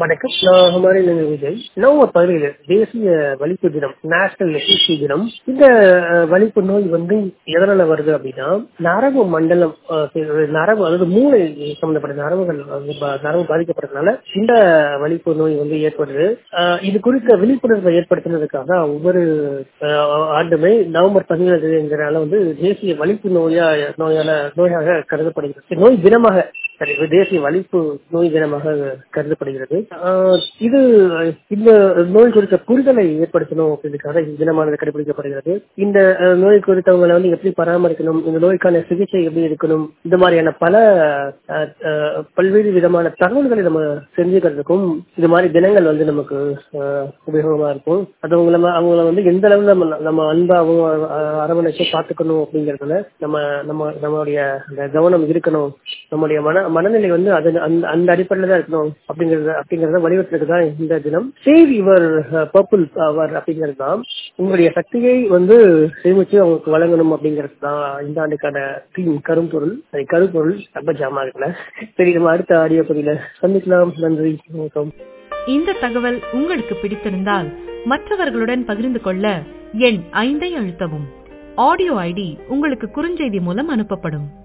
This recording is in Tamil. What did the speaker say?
வணக்கம். நான் हमारे விஜய். நவம்பர் 17 தேசிய வலிப்பு தினம், நேஷனல் லெப்ரசி தினம். இந்த வலிப்பு நோய் எதனால வருது அப்படின்னா, நரம்பு மண்டலம், நரம்பு, அதாவது மூளை சம்பந்தப்பட்ட நரம்புகள் நரம்பு பாதிக்கப்படுறதுனால இந்த வலிப்பு நோய் ஏற்படுது. இது குறித்த விழிப்புணர்வை ஏற்படுத்தினதுக்காக ஒவ்வொரு ஆண்டுமே நவம்பர் 17 தேசிய வலிப்பு நோயாக கருதப்படுகிறது. நோய் தினமாக, தேசிய வலிப்பு நோய் தினமாக கருதப்படுகிறது. இது இந்த நோய் குறித்த புரிதலை ஏற்படுத்தணும் அப்படின்றதுக்காக இந்த தினமானது கடைபிடிக்கப்படுகிறது. இந்த நோய் குறித்தவங்களை எப்படி பராமரிக்கணும், இந்த நோய்க்கான சிகிச்சை எப்படி இருக்கணும், இந்த மாதிரியான பல்வேறு விதமான தகவல்களை நம்ம தெரிஞ்சுக்கிறதுக்கும் இது மாதிரி தினங்கள் நமக்கு உபயோகமா இருக்கும். அது அவங்கள எந்த அளவுல நம்ம அன்பாவும் அரவணைச்சு பார்த்துக்கணும் அப்படிங்கறதுல நம்மளுடைய கவனம் இருக்கணும். நம்முடைய மனநிலை அந்த அடிப்படையில தான் இருக்கணும் அப்படிங்கறத வலியுறுத்துறது தான் இந்த தினம். சேவ் யுவர் பர்பிள் பவர் அப்படிங்கிறது தான். உங்களுடைய சக்தியை சேமிச்சு அவங்களுக்கு வழங்கணும் அப்படிங்கிறது தான் இந்த ஆண்டுக்கான கரும்பொருள். ரொம்ப ஜாமா இருக்குல்ல. சரி, நம்ம அடுத்த ஆடியோ பதில சந்திக்கலாம். நன்றி, வணக்கம். இந்த தகவல் உங்களுக்கு பிடித்திருந்தால் மற்றவர்களுடன் பகிர்ந்து கொள்ள எண் 5 அழுத்தவும். ஆடியோ ஐடி உங்களுக்கு குறுஞ்செய்தி மூலம் அனுப்பப்படும்.